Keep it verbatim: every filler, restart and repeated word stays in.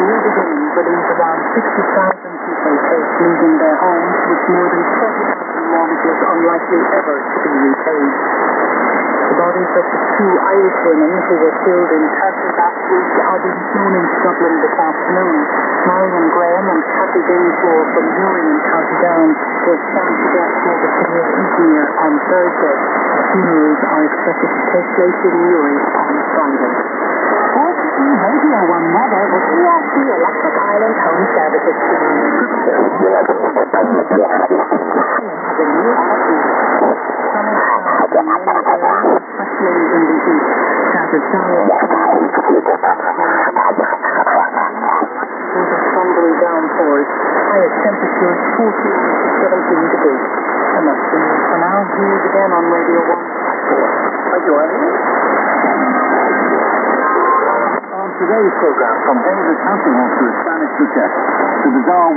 new beginning for these around sixty thousand people faced losing their homes, with more than forty thousand mortgages unlikely ever to be repaid. The bodies of the two Irish women who were killed in Turkey last week are being flown into Dublin this afternoon. Marion Graham and Kathy Dainsmore from Newry in County Down were sent to death near the city of Izmir on Thursday. The funerals are expected to take place in Newry on Friday. four T Radio One Weather with E R C Electric Ireland Home Services team. Has a new heartbeat. Summer showers in many areas, especially in the east. Scattered showers. Thundery downpours. Highest temperatures fourteen to seventeen degrees. And that's the news for now. Here's again on Radio One at four. Thank you, Andy. On today's program, from David Hasselhoff to Spanish protest, the bizarre